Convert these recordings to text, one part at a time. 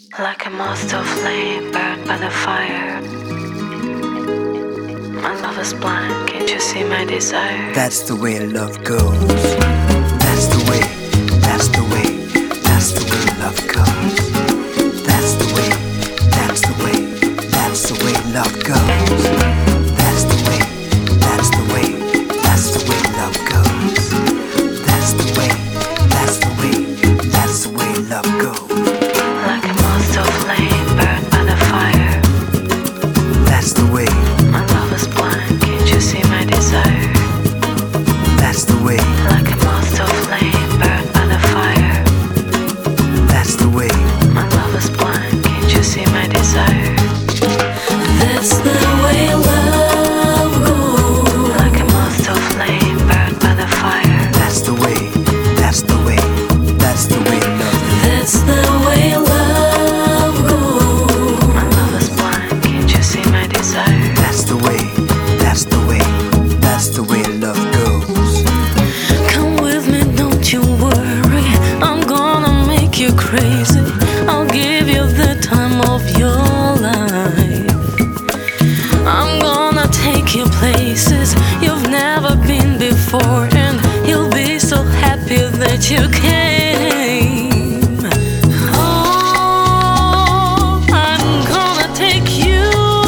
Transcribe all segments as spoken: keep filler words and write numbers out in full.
Like a moth to a flame burned by the fire. My love is blind, can't you see my desire? That's the way love goes. That's the way, that's the way, that's the way love goes. That's the way, that's the way, that's the way love goes. That's the way, that's the way, that's the way love goes. That's the way, that's the way, that's the way love goes. Like a moth to a flame burned by the fire. That's the way. My love is blind, can't you see my desire? That's the way. Like a moth to a flame burned by the fire. That's the way. My love is blind, can't you see my desire? That's the way love goes. Like a moth to a flame burned by the fire. That's the way. That's the way. That's the way love. That's the way love goes. My love is blind, can't you see my desire? That's the way. That's the way. That's the way love goes. Come with me, don't you worry. I'm gonna make you crazy. I'll give you the time of your life. I'm gonna take you places you've never been before, and you'll be so happy that you came. Oh, I'm gonna take you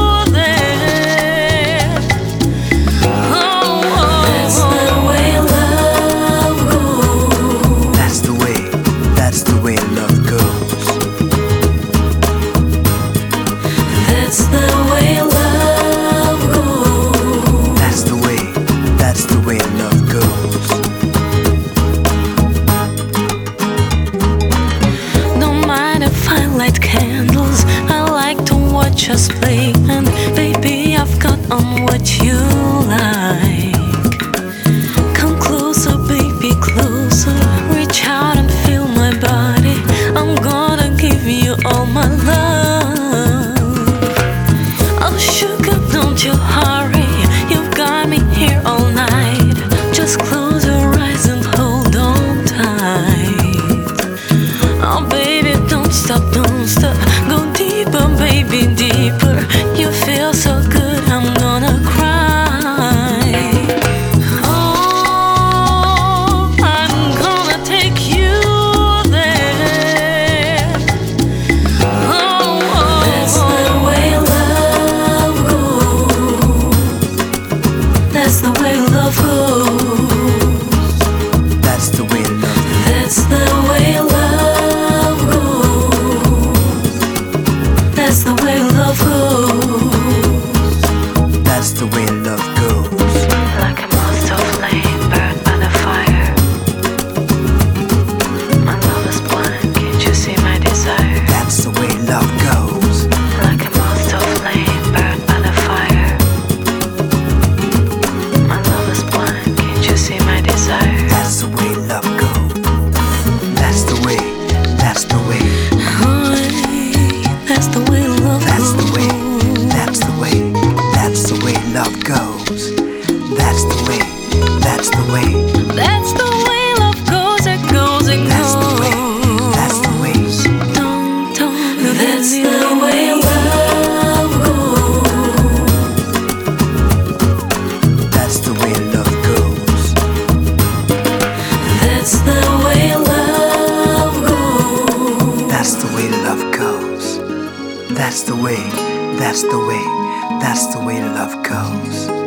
there. Oh, that's the way love goes. That's the way. That's the way love goes. That's the way love goes. That's the way. That's the way love goes. Don't mind if I light candles. I like to watch us play, and baby, I've got on what you like. Come closer, baby, closer. Reach out and feel my body. I'm gonna give you all my love. Oh, sugar, don't you hurry. You've got me here all night. Just close your eyes and hold on tight. Oh, baby, don't stop, don't stop. Go deeper, baby, deeper. You feel so good, I'm gonna cry. Oh, I'm gonna take you there. Oh, oh, that's the way love goes. That's the way love goes. That's the way love. That's the way love goes. That's the way love goes. That's the way love goes. Like a moth to a flame burned by the fire. My love is blind, can't you see my desire? That's the way love goes. Like a moth to a flame burned by the fire. My love is blind, can't you see my desire? That's the way love goes. That's the way. That's the way. That's the way love That's the way. goes. That's the way. That's the way love goes. That's the way. That's the way. That's the way love goes. It goes, it That's the way. goes. That's the way. Don't, don't. That's the way love goes. That's the way love goes. That's the way love goes. That's the way love goes. That's the way. That's the way. That's the way love goes.